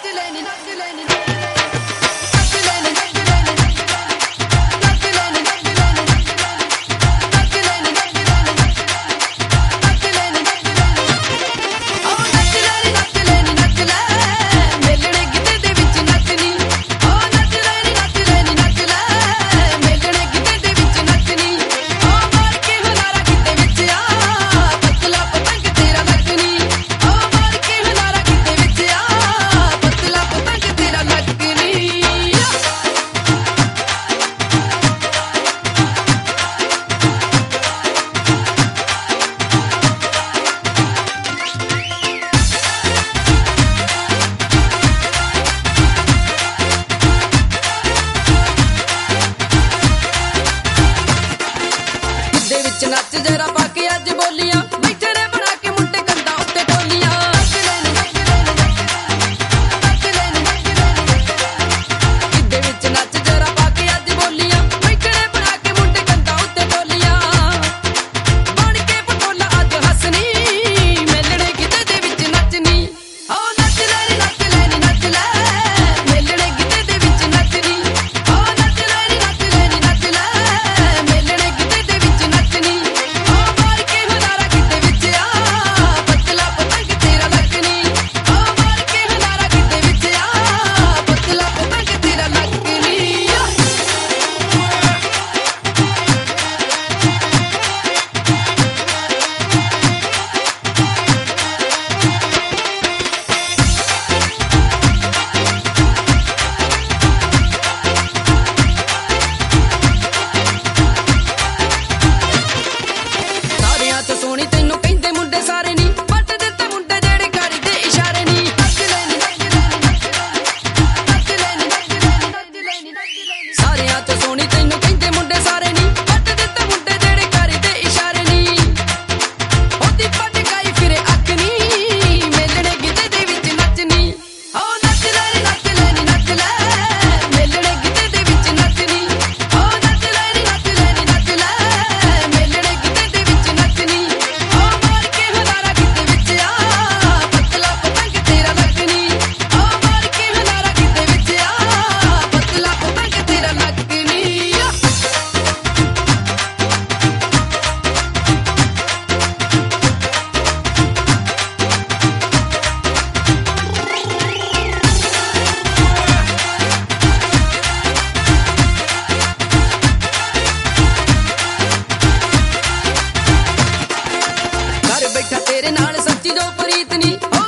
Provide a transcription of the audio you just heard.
नच जरा पाके अज बोलियां बैठे बना के मुंडे कंधा उत्ते टोलियां गिद्धे विच नच जरा पाके अज बोलियां बैठे बना के मुंडे कंधा उत्ते टोलियां बन के पटोला अज हसनी मेलणे गिद्धे दे विच नचनी ओ नच ले नच ले मेलणे गिद्धे दे विच नचनी ओ नच ले नच ले मेलणे गिद्धे दे विच नचनी सोनी तेनू कहंदे मुंडे सारे नी पट दित्ते मुंडे जेड़े करदे इशारे नी सारियां तो सोनी तेनू कहंदे मुंडे सारे नी पट दित्ते मुंडे जेड़े करदे इशारे नी ओदी पटकाई फिरे अख नी मेलणे गिद्धे दे विच नचनी ओ नच ले मेलणे गिद्धे दे विच नचनी ओ नच ले मेलणे गिद्धे दे विच नचनी तेरे नाल सच्ची जो प्रीत नी।